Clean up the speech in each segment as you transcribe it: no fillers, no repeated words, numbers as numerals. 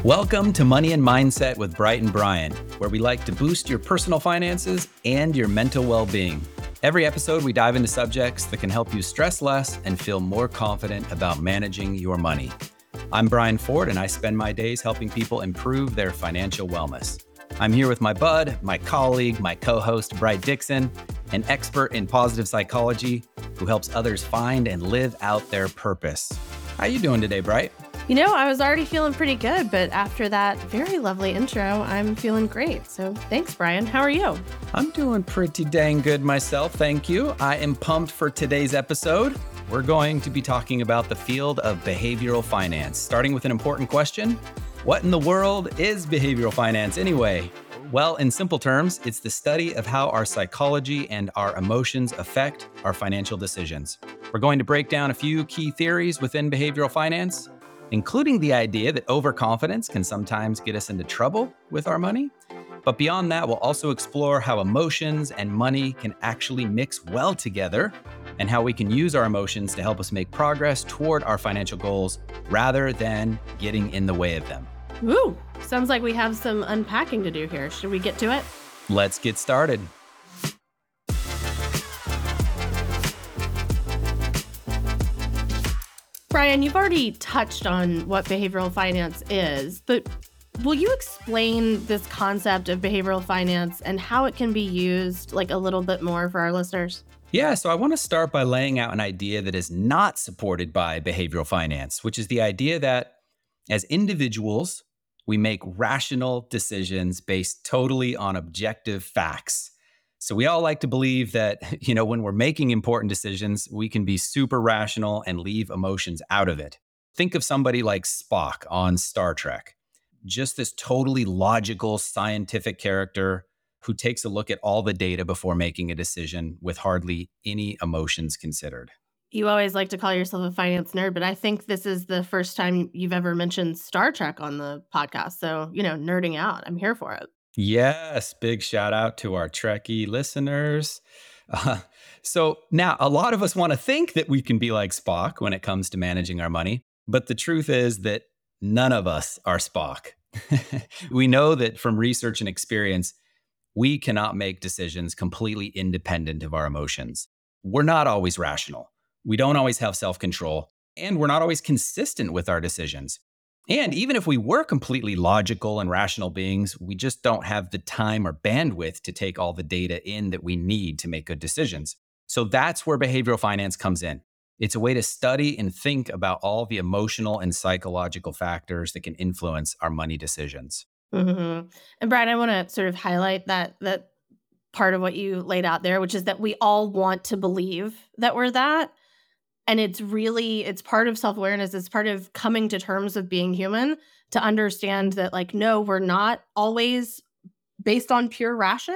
Welcome to Money and Mindset with Bright and Brian, where we like to boost your personal finances and your mental well-being. Every episode, we dive into subjects that can help you stress less and feel more confident about managing your money. I'm Brian Ford, and I spend my days helping people improve their financial wellness. I'm here with my bud, my colleague, my co-host, Bright Dixon, an expert in positive psychology who helps others find and live out their purpose. How you doing today, Bright? You know, I was already feeling pretty good, but after that very lovely intro, I'm feeling great. So thanks, Brian. How are you? I'm doing pretty dang good myself, thank you. I am pumped for today's episode. We're going to be talking about the field of behavioral finance, starting with an important question. What in the world is behavioral finance anyway? Well, in simple terms, it's the study of how our psychology and our emotions affect our financial decisions. We're going to break down a few key theories within behavioral finance, including the idea that overconfidence can sometimes get us into trouble with our money. But beyond that, we'll also explore how emotions and money can actually mix well together and how we can use our emotions to help us make progress toward our financial goals rather than getting in the way of them. Ooh, sounds like we have some unpacking to do here. Should we get to it? Let's get started. Brian, you've already touched on what behavioral finance is, but will you explain this concept of behavioral finance and how it can be used like a little bit more for our listeners? Yeah, so I want to start by laying out an idea that is not supported by behavioral finance, which is the idea that as individuals, we make rational decisions based totally on objective facts. So we all like to believe that, when we're making important decisions, we can be super rational and leave emotions out of it. Think of somebody like Spock on Star Trek, just this totally logical, scientific character who takes a look at all the data before making a decision with hardly any emotions considered. You always like to call yourself a finance nerd, but I think this is the first time you've ever mentioned Star Trek on the podcast. So, nerding out. I'm here for it. Yes, big shout out to our Trekkie listeners. So now a lot of us want to think that we can be like Spock when it comes to managing our money, but the truth is that none of us are Spock. We know that from research and experience, we cannot make decisions completely independent of our emotions. We're not always rational. We don't always have self-control, and we're not always consistent with our decisions. And even if we were completely logical and rational beings, we just don't have the time or bandwidth to take all the data in that we need to make good decisions. So that's where behavioral finance comes in. It's a way to study and think about all the emotional and psychological factors that can influence our money decisions. Mm-hmm. And Brad, I want to sort of highlight that part of what you laid out there, which is that we all want to believe that we're that. And it's part of self-awareness. It's part of coming to terms with being human to understand that, no, we're not always based on pure ration.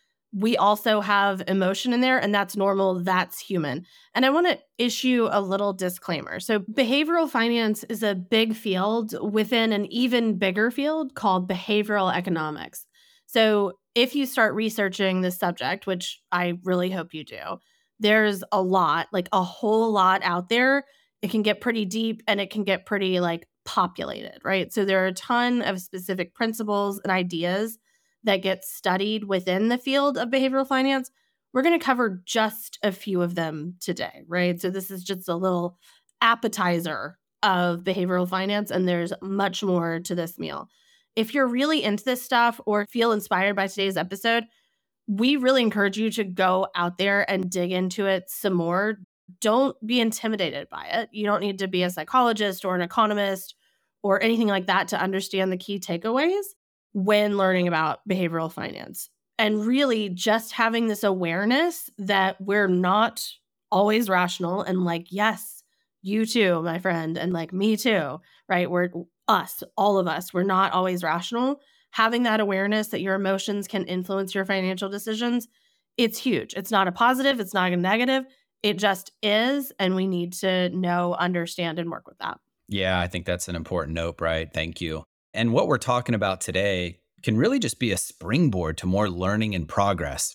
We also have emotion in there, and that's normal. That's human. And I want to issue a little disclaimer. So behavioral finance is a big field within an even bigger field called behavioral economics. So if you start researching this subject, which I really hope you do, there's a lot, a whole lot out there. It can get pretty deep and it can get pretty populated, right? So there are a ton of specific principles and ideas that get studied within the field of behavioral finance. We're going to cover just a few of them today, right? So this is just a little appetizer of behavioral finance, and there's much more to this meal. If you're really into this stuff or feel inspired by today's episode, we really encourage you to go out there and dig into it some more. Don't be intimidated by it. You don't need to be a psychologist or an economist or anything like that to understand the key takeaways when learning about behavioral finance. And really just having this awareness that we're not always rational and yes, you too, my friend, and me too, right? We're us, all of us, we're not always rational. Having that awareness that your emotions can influence your financial decisions, it's huge. It's not a positive. It's not a negative. It just is. And we need to know, understand, and work with that. Yeah, I think that's an important note, Bright. Thank you. And what we're talking about today can really just be a springboard to more learning and progress.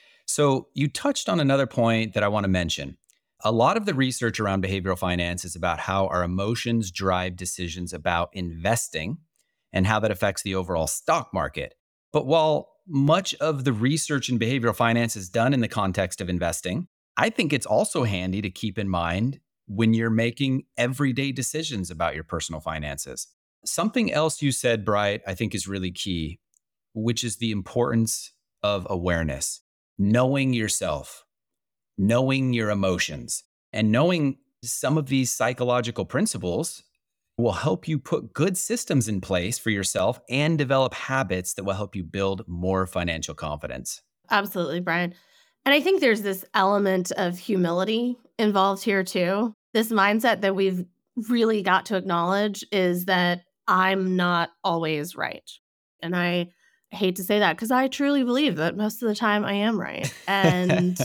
So you touched on another point that I want to mention. A lot of the research around behavioral finance is about how our emotions drive decisions about investing and how that affects the overall stock market. But while much of the research in behavioral finance is done in the context of investing, I think it's also handy to keep in mind when you're making everyday decisions about your personal finances. Something else you said, Bright, I think is really key, which is the importance of awareness, knowing yourself, knowing your emotions, and knowing some of these psychological principles will help you put good systems in place for yourself and develop habits that will help you build more financial confidence. Absolutely, Brian. And I think there's this element of humility involved here too. This mindset that we've really got to acknowledge is that I'm not always right. And I hate to say that because I truly believe that most of the time I am right. And,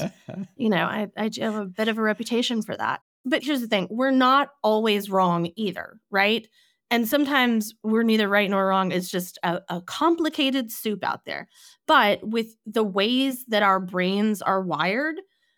I have a bit of a reputation for that. But here's the thing, we're not always wrong either, right? And sometimes we're neither right nor wrong. It's just a complicated soup out there. But with the ways that our brains are wired,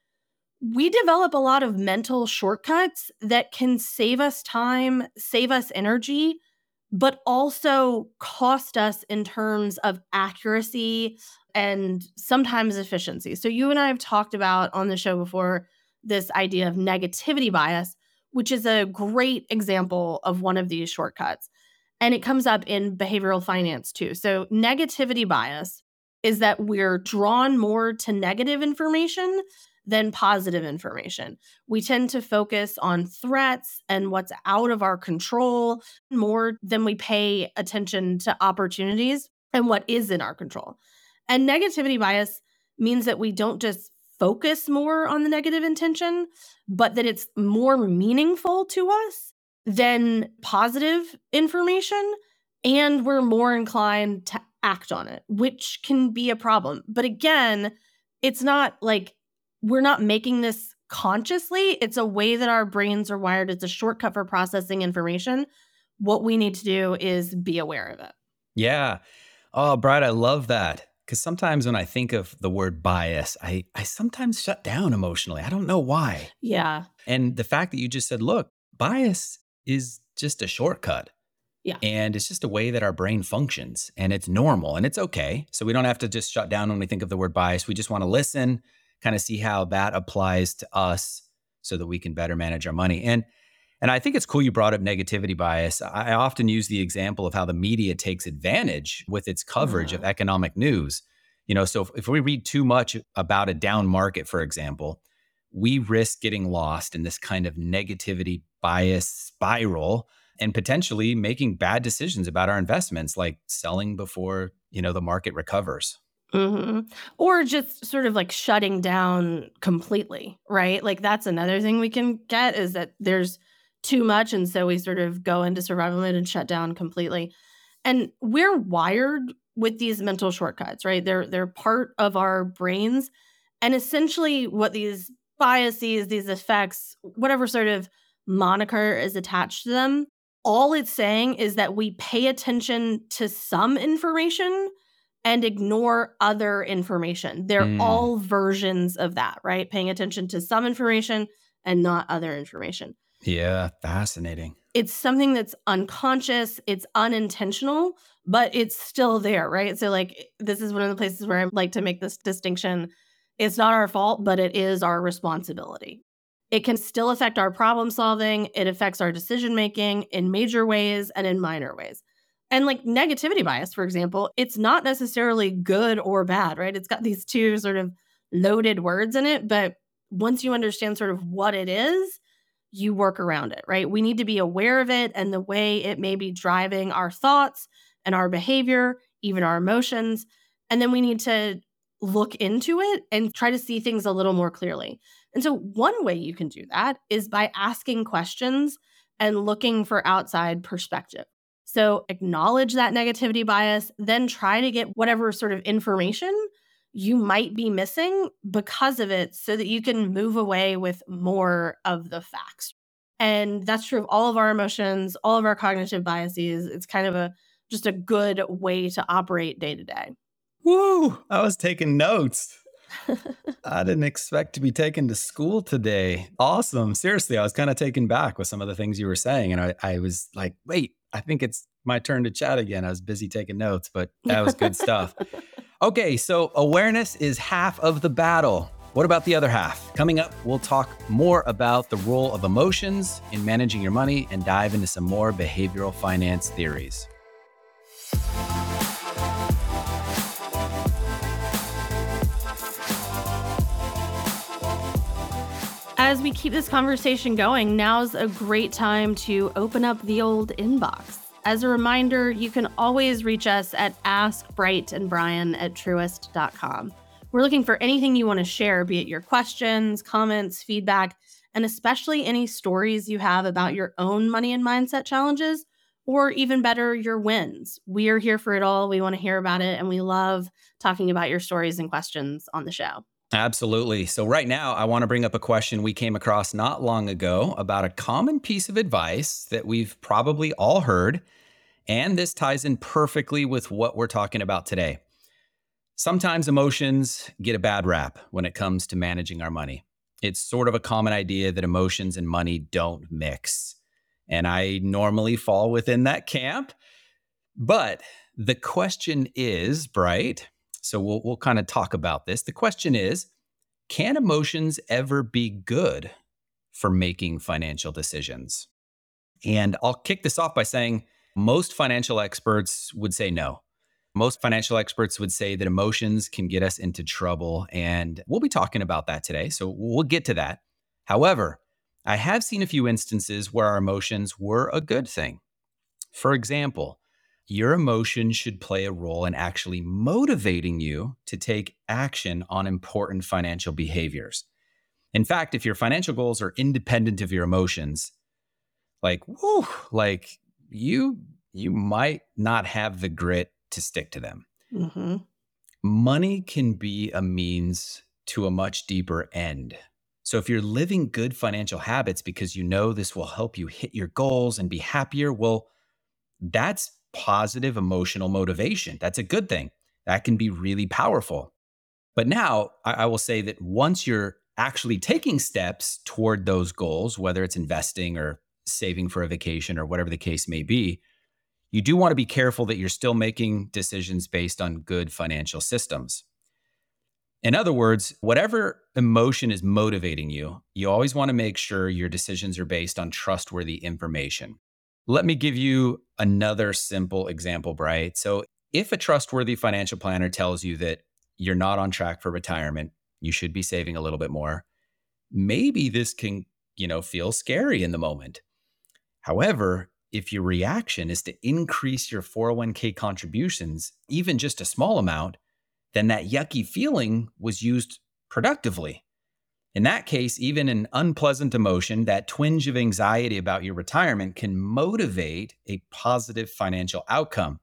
we develop a lot of mental shortcuts that can save us time, save us energy, but also cost us in terms of accuracy and sometimes efficiency. So, you and I have talked about on the show before this idea of negativity bias, which is a great example of one of these shortcuts. And it comes up in behavioral finance too. So, negativity bias is that we're drawn more to negative information than positive information. We tend to focus on threats and what's out of our control more than we pay attention to opportunities and what is in our control. And negativity bias means that we don't just focus more on the negative intention, but that it's more meaningful to us than positive information. And we're more inclined to act on it, which can be a problem. But again, it's not like we're not making this consciously. It's a way that our brains are wired. It's a shortcut for processing information. What we need to do is be aware of it. Yeah. Oh, Brad, I love that. Because sometimes when I think of the word bias, I sometimes shut down emotionally. I don't know why. Yeah. And the fact that you just said, look, bias is just a shortcut. Yeah. And it's just a way that our brain functions, and it's normal and it's okay. So we don't have to just shut down when we think of the word bias. We just want to listen, kind of see how that applies to us so that we can better manage our money. And I think it's cool you brought up negativity bias. I often use the example of how the media takes advantage with its coverage of economic news. So if we read too much about a down market, for example, we risk getting lost in this kind of negativity bias spiral and potentially making bad decisions about our investments, like selling before, the market recovers. hmm Or just sort of like shutting down completely, right? Like that's another thing we can get is that there's too much. And so we sort of go into survival mode and shut down completely. And we're wired with these mental shortcuts, right? They're part of our brains. And essentially what these biases, these effects, whatever sort of moniker is attached to them, all it's saying is that we pay attention to some information and ignore other information. They're Mm, all versions of that, right? Paying attention to some information and not other information. yeah, fascinating. It's something that's unconscious, it's unintentional, but it's still there, right? So, like, this is one of the places where I like to make this distinction. It's not our fault, but it is our responsibility. It can still affect our problem solving, it affects our decision making in major ways and in minor ways. And like negativity bias, for example, it's not necessarily good or bad, right? It's got these two sort of loaded words in it, but once you understand sort of what it is, you work around it, right? We need to be aware of it and the way it may be driving our thoughts and our behavior, even our emotions. And then we need to look into it and try to see things a little more clearly. And so, one way you can do that is by asking questions and looking for outside perspective. So, acknowledge that negativity bias, then try to get whatever sort of information you might be missing because of it so that you can move away with more of the facts. And that's true of all of our emotions, all of our cognitive biases. It's kind of a just a good way to operate day to day. Woo! I was taking notes. I didn't expect to be taken to school today. Awesome. Seriously, I was kind of taken back with some of the things you were saying. And I was like, wait, I think it's my turn to chat again. I was busy taking notes, but that was good stuff. Okay, so awareness is half of the battle. What about the other half? Coming up, we'll talk more about the role of emotions in managing your money and dive into some more behavioral finance theories. As we keep this conversation going, now's a great time to open up the old inbox. As a reminder, you can always reach us at askbrightandbrian@truist.com. We're looking for anything you want to share, be it your questions, comments, feedback, and especially any stories you have about your own money and mindset challenges, or even better, your wins. We are here for it all. We want to hear about it, and we love talking about your stories and questions on the show. Absolutely. So, right now, I want to bring up a question we came across not long ago about a common piece of advice that we've probably all heard. And this ties in perfectly with what we're talking about today. Sometimes emotions get a bad rap when it comes to managing our money. It's sort of a common idea that emotions and money don't mix. And I normally fall within that camp. But the question is, Bright, so we'll kind of talk about this. The question is, can emotions ever be good for making financial decisions? And I'll kick this off by saying most financial experts would say no. Most financial experts would say that emotions can get us into trouble. And we'll be talking about that today. So we'll get to that. However, I have seen a few instances where our emotions were a good thing. For example, your emotions should play a role in actually motivating you to take action on important financial behaviors. In fact, if your financial goals are independent of your emotions, like, whew, like you might not have the grit to stick to them. Mm-hmm. Money can be a means to a much deeper end. So if you're living good financial habits because you know this will help you hit your goals and be happier, well, that's positive emotional motivation. That's a good thing. That can be really powerful. But now I will say that once you're actually taking steps toward those goals, whether it's investing or saving for a vacation or whatever the case may be, you do want to be careful that you're still making decisions based on good financial systems. In other words, whatever emotion is motivating you, you always want to make sure your decisions are based on trustworthy information. Let me give you another simple example, Bright. So, if a trustworthy financial planner tells you that you're not on track for retirement, you should be saving a little bit more, maybe this can, feel scary in the moment. However, if your reaction is to increase your 401k contributions, even just a small amount, then that yucky feeling was used productively. In that case, even an unpleasant emotion, that twinge of anxiety about your retirement, can motivate a positive financial outcome,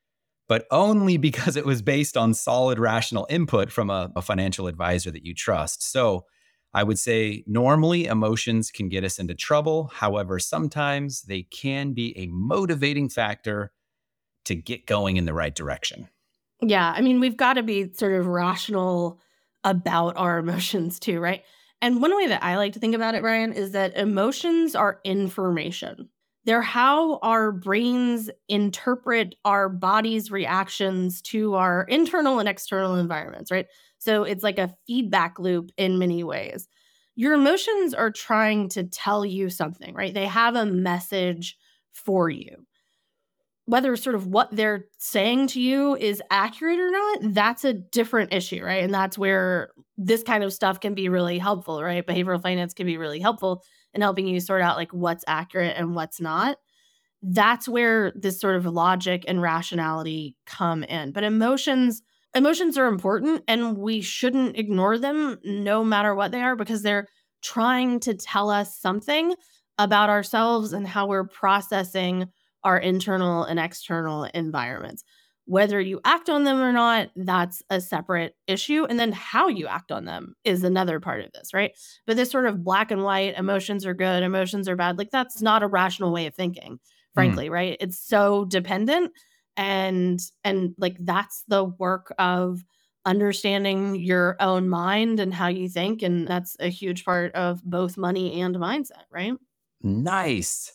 but only because it was based on solid rational input from a financial advisor that you trust. So I would say normally emotions can get us into trouble. However, sometimes they can be a motivating factor to get going in the right direction. Yeah, I mean, we've got to be sort of rational about our emotions too, right? And one way that I like to think about it, Brian, is that emotions are information. They're how our brains interpret our body's reactions to our internal and external environments, right? So it's like a feedback loop in many ways. Your emotions are trying to tell you something, right? They have a message for you. Whether sort of what they're saying to you is accurate or not, that's a different issue, right? And that's where this kind of stuff can be really helpful, right? Behavioral finance can be really helpful in helping you sort out like what's accurate and what's not. That's where this sort of logic and rationality come in. But emotions are important and we shouldn't ignore them no matter what they are because they're trying to tell us something about ourselves and how we're processing our internal and external environments. Whether you act on them or not, that's a separate issue. And then how you act on them is another part of this, right? But this sort of black and white, emotions are good, emotions are bad, like that's not a rational way of thinking, frankly, right? It's so dependent and like that's the work of understanding your own mind and how you think. And that's a huge part of both money and mindset, right? Nice.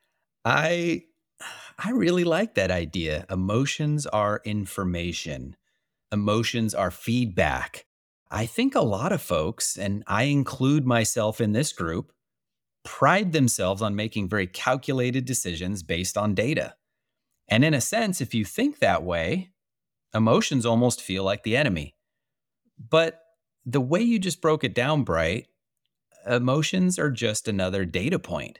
I I really like that idea. Emotions are information. Emotions are feedback. I think a lot of folks, and I include myself in this group, pride themselves on making very calculated decisions based on data. And in a sense, if you think that way, emotions almost feel like the enemy. But the way you just broke it down, Bright, emotions are just another data point.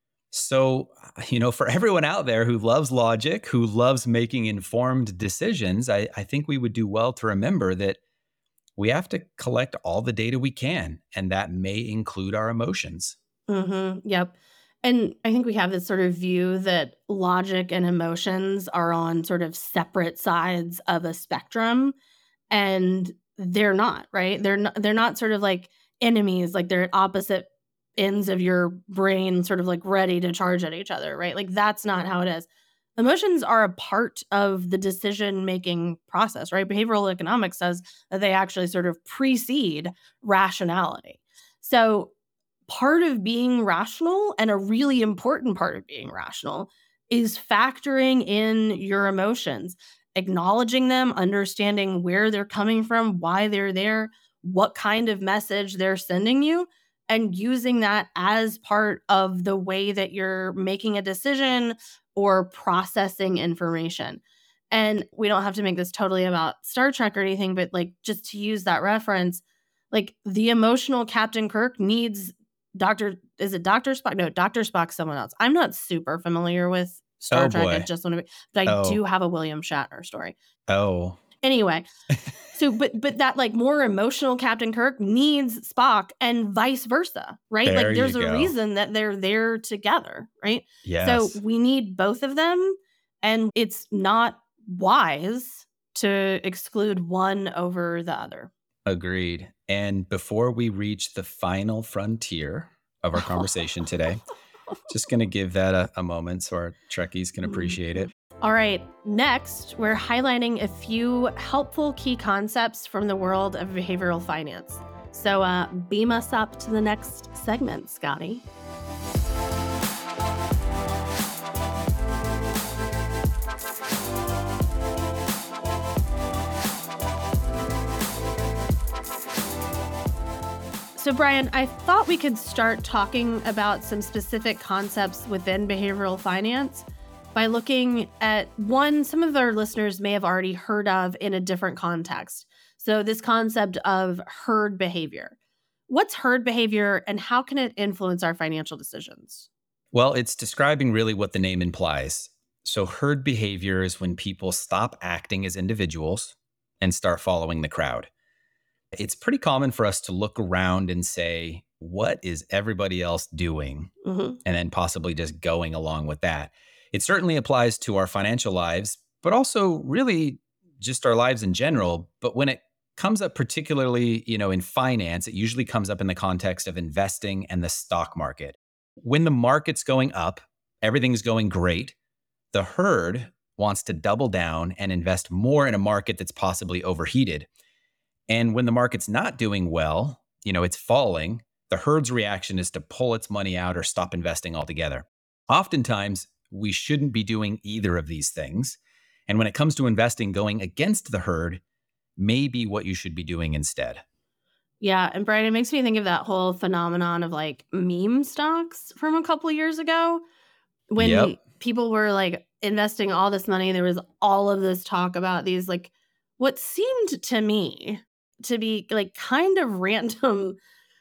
So, for everyone out there who loves logic, who loves making informed decisions, I think we would do well to remember that we have to collect all the data we can, and that may include our emotions. Yep. And I think we have this sort of view that logic and emotions are on sort of separate sides of a spectrum, and they're not, right? They're not sort of like enemies, like they're at opposite ends of your brain sort of like ready to charge at each other, right? Like that's not how it is. Emotions are a part of the decision making process, right? Behavioral economics says that they actually sort of precede rationality. So part of being rational, and a really important part of being rational, is factoring in your emotions, acknowledging them, understanding where they're coming from, why they're there, what kind of message they're sending you, and using that as part of the way that you're making a decision or processing information. And we don't have to make this totally about Star Trek or anything, but like just to use that reference, like the emotional Captain Kirk needs is it Dr. Spock? No, Dr. Spock's someone else. I'm not super familiar with Star Oh Trek. I boy. just want to be, but I Oh, do have a William Shatner story. oh. Anyway, so but that like more emotional Captain Kirk needs Spock and vice versa, right? There Like you there's a go. reason that they're there together, right? So Yes, we need both of them, and it's not wise to exclude one over the other. agreed. And before we reach the final frontier of our conversation today, just going to give that a moment so our Trekkies can appreciate Mhm. it. All right. Next, we're highlighting a few helpful key concepts from the world of behavioral finance. So, beam us up to the next segment, Scotty. So, Brian, I thought we could start talking about some specific concepts within behavioral finance by looking at one some of our listeners may have already heard of in a different context. So, this concept of herd behavior. What's herd behavior and how can it influence our financial decisions? Well, it's describing really what the name implies. So, herd behavior is when people stop acting as individuals and start following the crowd. It's pretty common for us to look around and say, what is everybody else doing? Hmm. And then possibly just going along with that. It certainly applies to our financial lives, but also really just our lives in general. But when it comes up particularly, in finance, it usually comes up in the context of investing and the stock market. When the market's going up, everything's going great. The herd wants to double down and invest more in a market that's possibly overheated. And when the market's not doing well, it's falling, the herd's reaction is to pull its money out or stop investing altogether. Oftentimes, we shouldn't be doing either of these things. And when it comes to investing, going against the herd may be what you should be doing instead. Yeah, and Brian, it makes me think of that whole phenomenon of like meme stocks from a couple years ago when Yep. people were like investing all this money. There was all of this talk about these like what seemed to me to be like kind of random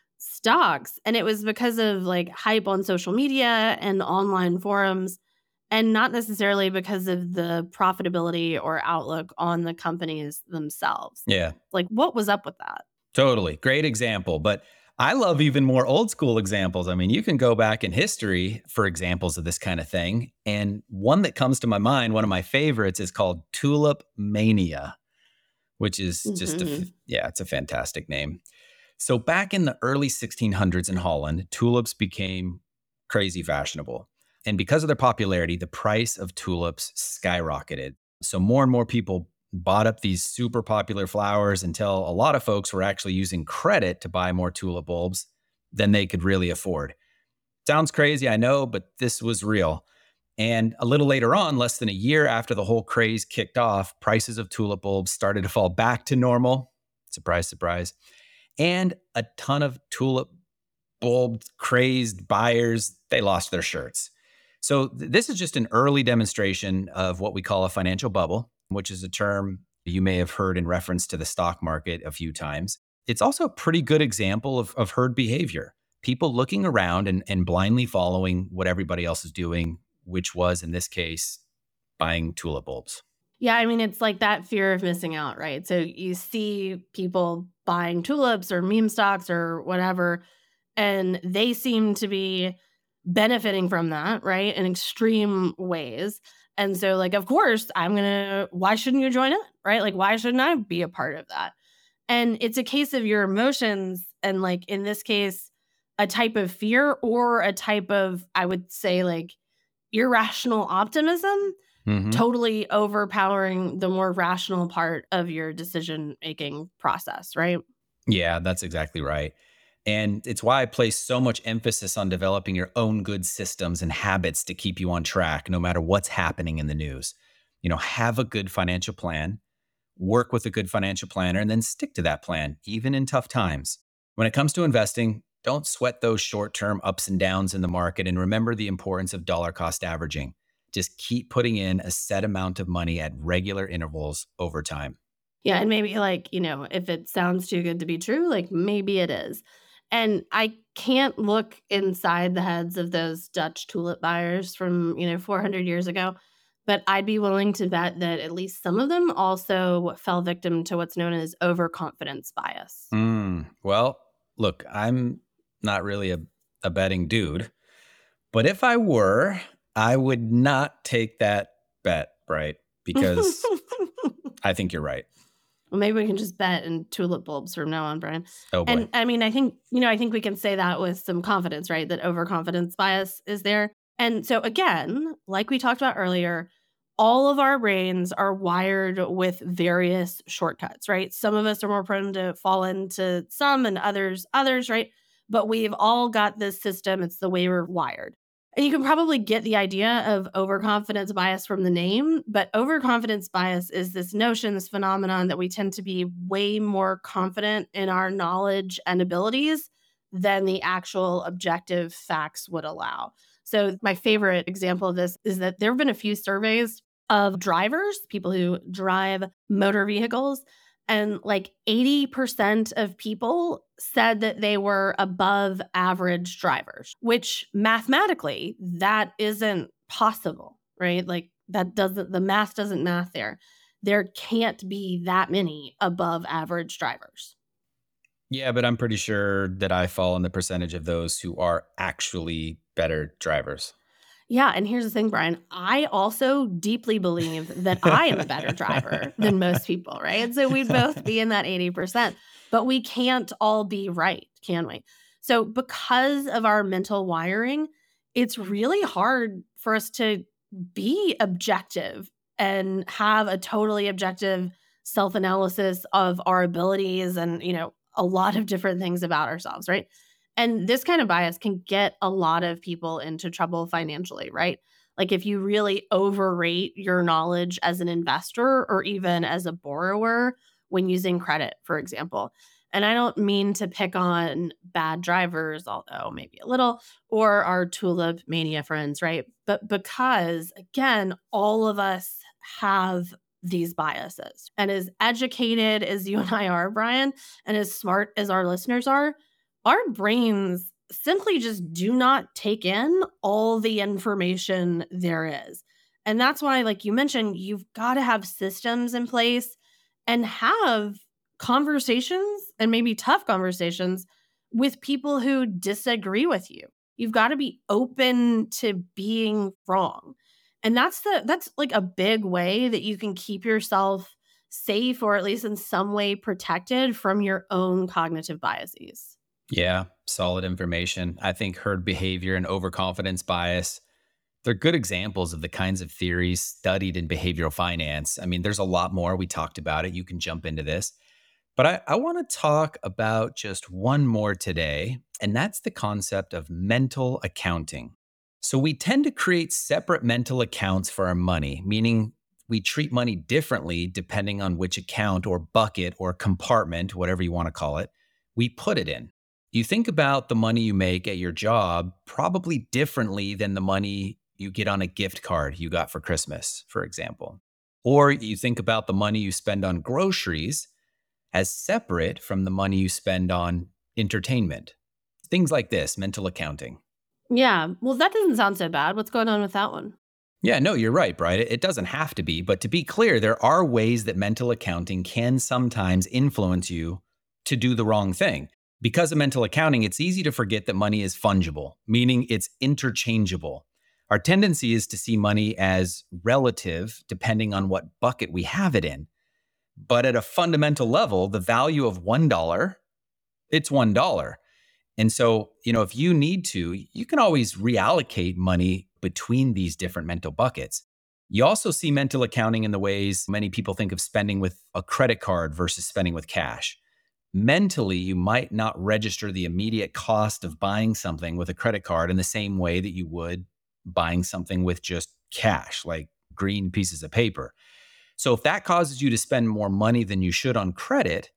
stocks, and it was because of like hype on social media and online forums, and not necessarily because of the profitability or outlook on the companies themselves. Yeah. Like what was up with that? Totally. Great example. But I love even more old school examples. I mean, you can go back in history for examples of this kind of thing. And one that comes to my mind, one of my favorites, is called Tulip Mania, which is just Mhm. yeah, it's a fantastic name. So back in the early 1600s in Holland, tulips became crazy fashionable. And because of their popularity, the price of tulips skyrocketed. So more and more people bought up these super popular flowers until a lot of folks were actually using credit to buy more tulip bulbs than they could really afford. Sounds crazy, I know, but this was real. And a little later on, less than a year after the whole craze kicked off, prices of tulip bulbs started to fall back to normal. Surprise, surprise. And a ton of tulip bulb crazed buyers, they lost their shirts. So this is just an early demonstration of what we call a financial bubble, which is a term you may have heard in reference to the stock market a few times. It's also a pretty good example of herd behavior. People looking around and blindly following what everybody else is doing, which was, in this case, buying tulip bulbs. Yeah, I mean, it's like that fear of missing out, right? So you see people buying tulips or meme stocks or whatever, and they seem to be benefiting from that, right? In extreme ways. And so, like, of course, why shouldn't you join it, right? Like, why shouldn't I be a part of that? And it's a case of your emotions. And, like, in this case, a type of fear or a type of, I would say, like, irrational optimism Hmm. totally overpowering the more rational part of your decision making process, right? Yeah, that's exactly right. And it's why I place so much emphasis on developing your own good systems and habits to keep you on track, no matter what's happening in the news. Have a good financial plan, work with a good financial planner, and then stick to that plan, even in tough times. When it comes to investing, don't sweat those short term ups and downs in the market and remember the importance of dollar cost averaging. Just keep putting in a set amount of money at regular intervals over time. Yeah, and maybe, like, if it sounds too good to be true, like, maybe it is. And I can't look inside the heads of those Dutch tulip buyers from, 400 years ago, but I'd be willing to bet that at least some of them also fell victim to what's known as overconfidence bias. Well, look, I'm not really a betting dude, but if I were, I would not take that bet, right? Because I think you're right. Well, maybe we can just bet in tulip bulbs from now on, Brian. Oh boy. And I mean, I think we can say that with some confidence, right? That overconfidence bias is there. And so again, like we talked about earlier, all of our brains are wired with various shortcuts, right? Some of us are more prone to fall into some and others, right? But we've all got this system. It's the way we're wired. And you can probably get the idea of overconfidence bias from the name, but overconfidence bias is this notion, this phenomenon that we tend to be way more confident in our knowledge and abilities than the actual objective facts would allow. So, my favorite example of this is that there have been a few surveys of drivers, people who drive motor vehicles, and like 80% of people said that they were above average drivers, which mathematically, that isn't possible, right? Like the math doesn't math there. There can't be that many above average drivers. Yeah, but I'm pretty sure that I fall in the percentage of those who are actually better drivers. Yeah, and here's the thing, Brian. I also deeply believe that I am a better driver than most people, right? So we'd both be in that 80%, but we can't all be right, can we? So because of our mental wiring, it's really hard for us to be objective and have a totally objective self-analysis of our abilities and, a lot of different things about ourselves, right? And this kind of bias can get a lot of people into trouble financially, right? Like if you really overrate your knowledge as an investor or even as a borrower when using credit, for example. And I don't mean to pick on bad drivers, although maybe a little, or our tulip mania friends, right? But because, again, all of us have these biases. And as educated as you and I are, Brian, and as smart as our listeners are, our brains simply just do not take in all the information there is. And that's why, like you mentioned, you've got to have systems in place and have conversations and maybe tough conversations with people who disagree with you. You've got to be open to being wrong. And that's like a big way that you can keep yourself safe or at least in some way protected from your own cognitive biases. Yeah, solid information. I think herd behavior and overconfidence bias They're good examples of the kinds of theories studied in behavioral finance. I mean, there's a lot more. We talked about it. You can jump into this. But I want to talk about just one more today, and that's the concept of mental accounting. So we tend to create separate mental accounts for our money, meaning we treat money differently depending on which account or bucket or compartment, whatever you want to call it, we put it in. You think about the money you make at your job probably differently than the money you get on a gift card you got for Christmas, for example. Or you think about the money you spend on groceries as separate from the money you spend on entertainment. Things like this, mental accounting. Yeah. Well, that doesn't sound so bad. What's going on with that one? Yeah, no, you're right, Brian. It doesn't have to be, but to be clear, there are ways that mental accounting can sometimes influence you to do the wrong thing. Because of mental accounting, it's easy to forget that money is fungible, meaning it's interchangeable. Our tendency is to see money as relative depending on what bucket we have it in. But at a fundamental level, the value of $1, it's $1. And so, if you need to, you can always reallocate money between these different mental buckets. You also see mental accounting in the ways many people think of spending with a credit card versus spending with cash. Mentally, you might not register the immediate cost of buying something with a credit card in the same way that you would buying something with just cash, like green pieces of paper. So if that causes you to spend more money than you should on credit,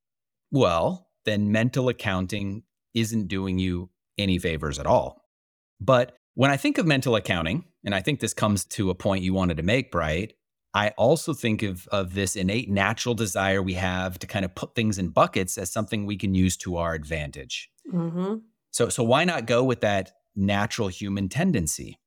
well, then mental accounting isn't doing you any favors at all. But when I think of mental accounting, and I think this comes to a point you wanted to make, Bright, I also think of this innate natural desire we have to kind of put things in buckets as something we can use to our advantage. Mm-hmm. So why not go with that natural human tendency?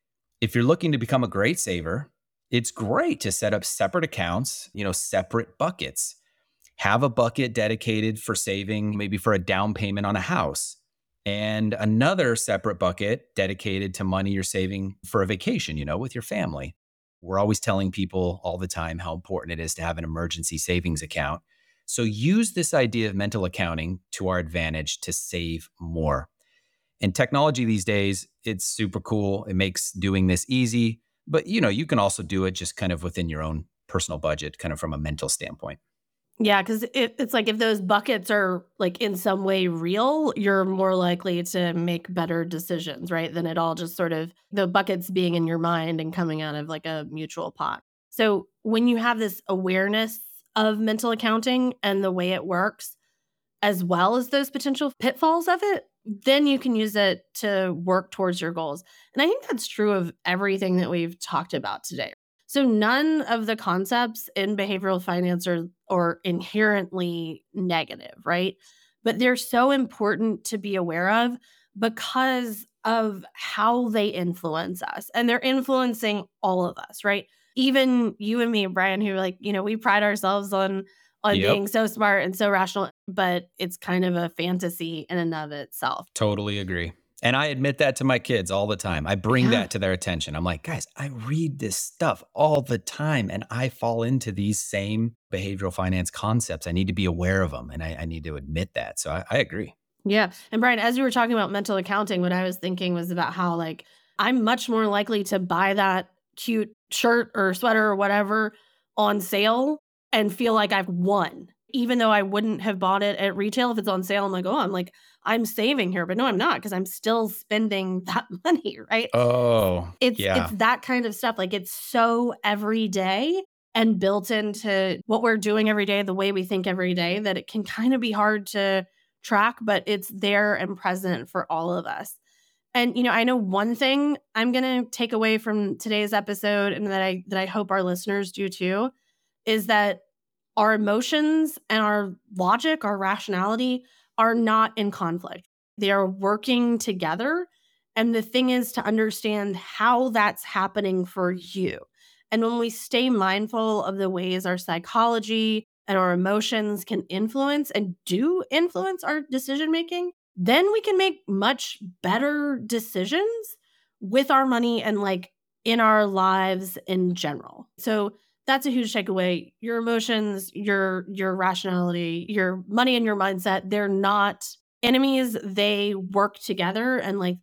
If you're looking to become a great saver, it's great to set up separate accounts, separate buckets. Have a bucket dedicated for saving, maybe for a down payment on a house, and another separate bucket dedicated to money you're saving for a vacation, with your family. We're always telling people all the time how important it is to have an emergency savings account. So use this idea of mental accounting to our advantage to save more. And technology these days, it's super cool. It makes doing this easy, but you can also do it just kind of within your own personal budget, kind of from a mental standpoint. Yeah, because it's like if those buckets are like in some way real, you're more likely to make better decisions, right? Than it all just sort of the buckets being in your mind and coming out of like a mutual pot. So when you have this awareness of mental accounting and the way it works, as well as those potential pitfalls of it, then you can use it to work towards your goals. And I think that's true of everything that we've talked about today. So none of the concepts in behavioral finance are inherently negative, right? But they're so important to be aware of because of how they influence us. And they're influencing all of us, right? Even you and me, Brian, who we pride ourselves on Yep. being so smart and so rational, but it's kind of a fantasy in and of itself. Totally agree. And I admit that to my kids all the time. I bring Yeah. that to their attention. I'm like, guys, I read this stuff all the time and I fall into these same behavioral finance concepts. I need to be aware of them and I need to admit that. So I agree. Yeah. And Brian, as you were talking about mental accounting, what I was thinking was about how I'm much more likely to buy that cute shirt or sweater or whatever on sale and feel like I've won. Even though I wouldn't have bought it at retail if it's on sale, I'm saving here, but no, I'm not because I'm still spending that money, right? Oh, It's yeah, that kind of stuff. Like it's so everyday and built into what we're doing every day, the way we think every day, that it can kind of be hard to track, but it's there and present for all of us. And I know one thing I'm going to take away from today's episode and that I hope our listeners do too is that our emotions and our logic, our rationality are not in conflict. They are working together. And the thing is to understand how that's happening for you. And when we stay mindful of the ways our psychology and our emotions can influence and do influence our decision making, then we can make much better decisions with our money and in our lives in general. So that's a huge takeaway. Your emotions, your rationality, your money and your mindset, they're not enemies. They work together and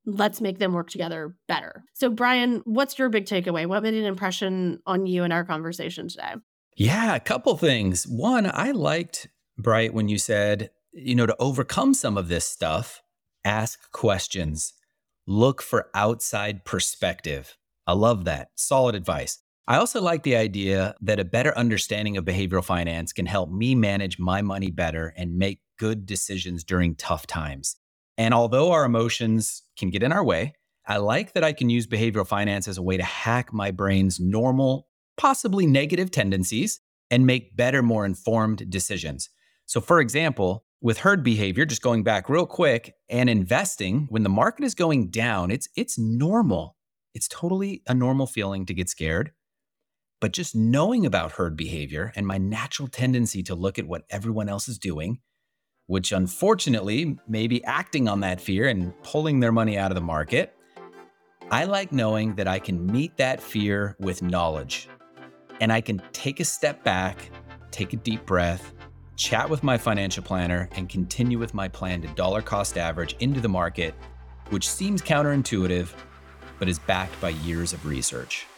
let's make them work together better. So Brian, what's your big takeaway? What made an impression on you in our conversation today? Yeah, a couple things. One, I liked, Bright, when you said, to overcome some of this stuff, ask questions, look for outside perspective. I love that. Solid advice. I also like the idea that a better understanding of behavioral finance can help me manage my money better and make good decisions during tough times. And although our emotions can get in our way, I like that I can use behavioral finance as a way to hack my brain's normal, possibly negative tendencies and make better, more informed decisions. So, for example, with herd behavior, just going back real quick, and investing, when the market is going down, it's normal. It's totally a normal feeling to get scared. But just knowing about herd behavior and my natural tendency to look at what everyone else is doing, which unfortunately may be acting on that fear and pulling their money out of the market, I like knowing that I can meet that fear with knowledge. And I can take a step back, take a deep breath, chat with my financial planner, and continue with my plan to dollar cost average into the market, which seems counterintuitive, but is backed by years of research.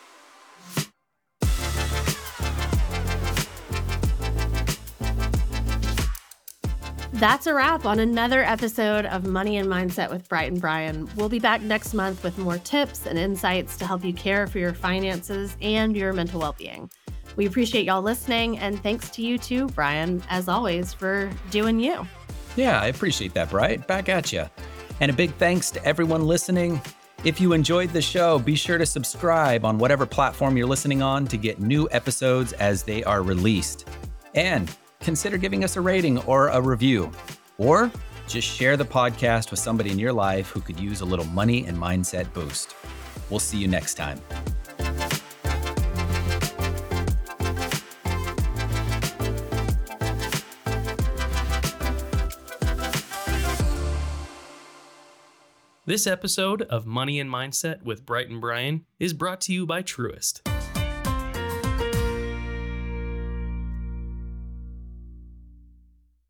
That's a wrap on another episode of Money and Mindset with Bright and Brian. We'll be back next month with more tips and insights to help you care for your finances and your mental well-being. We appreciate y'all listening, and thanks to you too, Brian, as always, for doing you. Yeah, I appreciate that, Bright. Back at you. And a big thanks to everyone listening. If you enjoyed the show, be sure to subscribe on whatever platform you're listening on to get new episodes as they are released. And consider giving us a rating or a review, or just share the podcast with somebody in your life who could use a little money and mindset boost. We'll see you next time. This episode of Money and Mindset with Bright and Brian is brought to you by Truist.